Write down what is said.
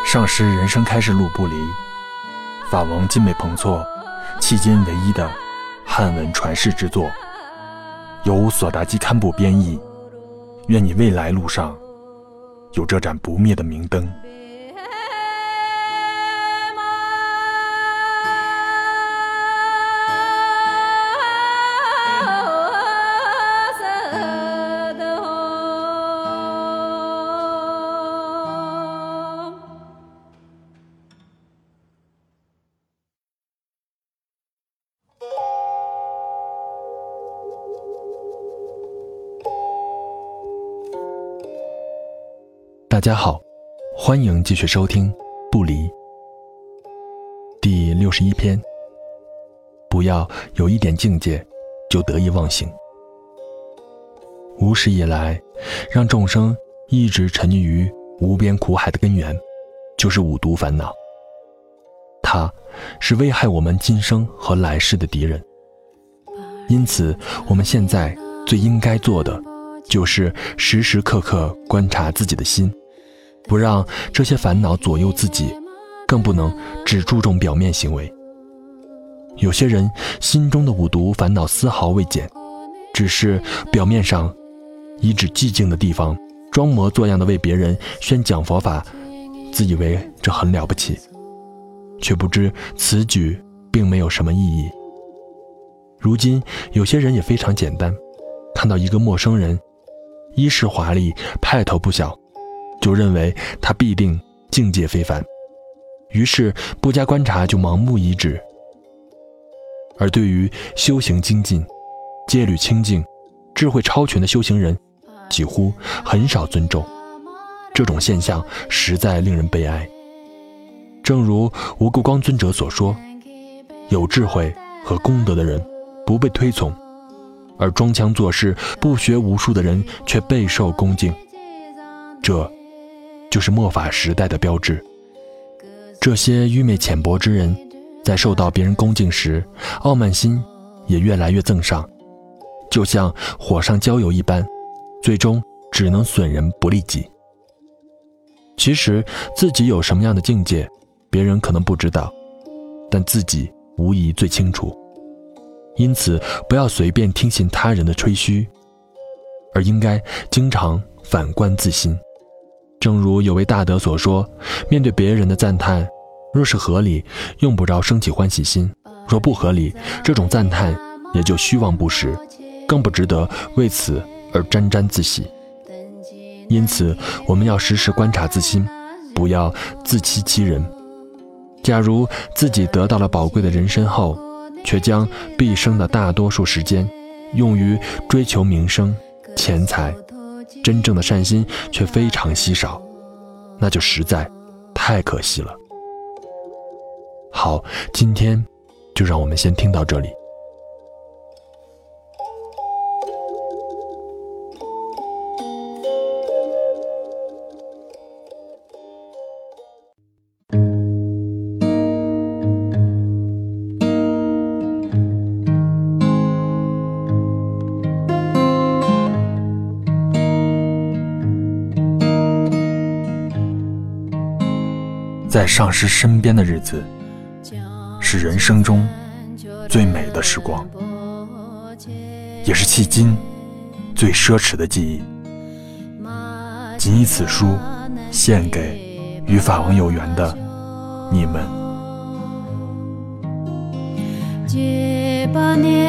上师人生开示录不离，法王精美彭措，迄今唯一的汉文传世之作，由索达基堪布编译。愿你未来路上有这盏不灭的明灯。 大家好，欢迎继续收听不离第61篇，不要有一点境界就得意忘形。无始以来，让众生一直沉溺于无边苦海的根源，就是五毒烦恼。它是危害我们今生和来世的敌人。因此，我们现在最应该做的，就是时时刻刻观察自己的心，不让这些烦恼左右自己，更不能只注重表面行为。有些人心中的五毒烦恼丝毫未减，只是表面上以指寂静的地方装模作样的为别人宣讲佛法，自以为这很了不起，却不知此举并没有什么意义。如今有些人也非常简单，看到一个陌生人衣饰华丽，派头不小，就认为他必定境界非凡，于是不加观察就盲目依止。而对于修行精进、戒律清净、智慧超群的修行人，几乎很少尊重。这种现象实在令人悲哀。正如无垢光尊者所说，有智慧和功德的人不被推崇，而装腔作势、不学无术的人却备受恭敬。这就是末法时代的标志。这些愚昧浅薄之人，在受到别人恭敬时，傲慢心也越来越增上，就像火上浇油一般，最终只能损人不利己。其实自己有什么样的境界，别人可能不知道，但自己无疑最清楚。因此不要随便听信他人的吹嘘，而应该经常反观自心。正如有位大德所说，面对别人的赞叹，若是合理，用不着升起欢喜心；若不合理，这种赞叹也就虚妄不实，更不值得为此而沾沾自喜。因此我们要时时观察自心，不要自欺欺人。假如自己得到了宝贵的人身后，却将毕生的大多数时间用于追求名声、钱财，真正的善心却非常稀少，那就实在太可惜了。好，今天就让我们先听到这里。 在上师身边的日子，是人生中最美的时光，也是迄今最奢侈的记忆。谨以此书献给与法王有缘的你们。